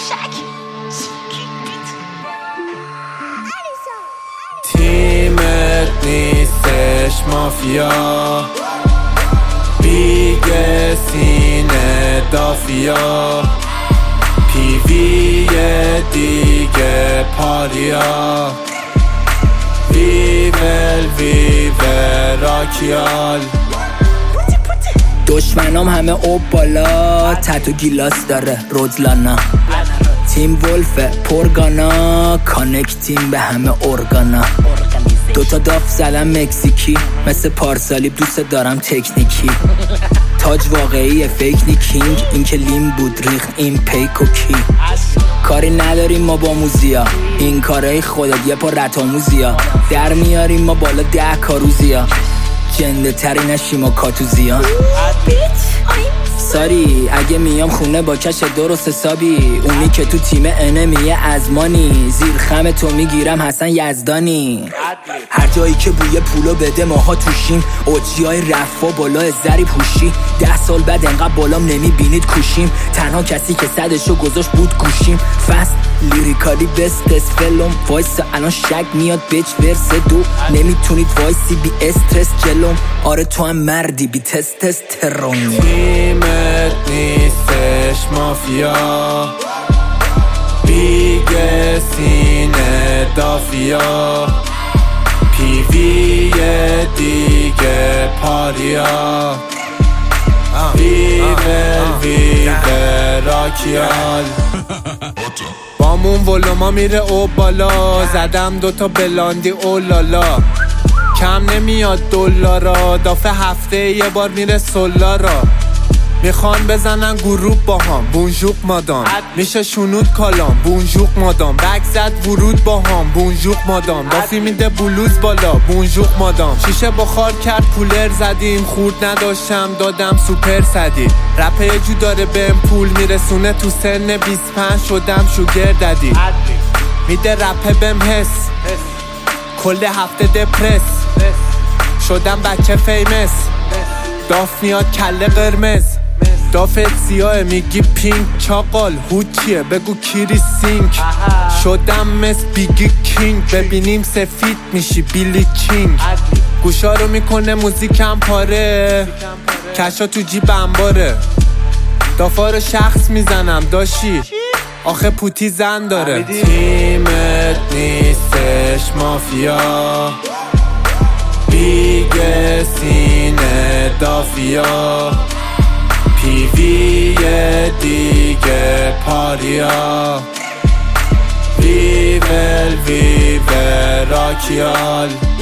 تیمت نیستش مافیا، بیگ سینه دافیا، پیوی دیگه پاریا، ویول راکیال. دشمنام همه اوب بالا، تتو گیلاس داره رودلانا، تیم ولف پرگانا، کانکتیم به همه ارگانا. دوتا داف زدم مکزیکی، مثل پارسالی دوست دارم تکنیکی. تاج واقعی فیک نی کینگ، این که لیم بود ریخت این پیک و کی. کاری نداریم ما با موزیا، این کارای خودت یه پا رتاموزیا. در میاریم ما بالا 10 کاروزیا، جنده تری نشیم و کاتوزیا. ساری اگه میام خونه با کش درست حسابی، اونی که تو تیم انمیه ازمانی، زیر خم تو میگیرم حسن یزدانی. هر جایی که بوی پولو بده ماها توشیم، اوجی های رفا بالا زری پوشی. 10 سال بعد انقدر بالام نمیبینید کوشیم، تنها کسی که صدشو گذاشت بود گوشیم. فست لیریکالی بست فلم وایس الان شک میاد بیچ ورس 2، نمیتونید وایسی بی استرس جلوم. آره تو هم مردی بی تستوسترون. تیمت نیستش مافیا، بیگ سینه دافیا، پیوی دیگه پاریا، ویول راکیال. بامون ولوما میره او بالا، زدم دوتا بلاندی اولالا. کم نمیاد دلارا، دافه هفته یه بار میره سولارا. میخوان بزنن گروپ با هم، بونژوق مادام میشه شنود کالام، بونژوق مادام بک زد ورود با هم، بونژوق مادام دافی میده بلوز بالا، بونژوق مادام. شیشه بخار کرد کولر زدیم، خورد نداشتم دادم سوپر صدی. رپه یه جو داره بهم پول میرسونه، تو سن 25 شدم شوگر ددی. میده رپه بهم حس، کل هفته دپرس شدم بچه فیمس. داف میاد کله قرمز، دافت سیاه میگی پینک. چاقال هوچیه بگو کیری سینک. شدم مثل بیگی کینگ، ببینیم سفید میشی بیلی کینگ. گوشا رو میکنه موزیکم پاره، کشا تو جیب انباره. دافا رو شخص میزنم داشی، آخه پوتی زن داره. تیمت نیستش مافیا، بیگ سینه دافیا، پیوی دیگه پاریا، ویول راکیال.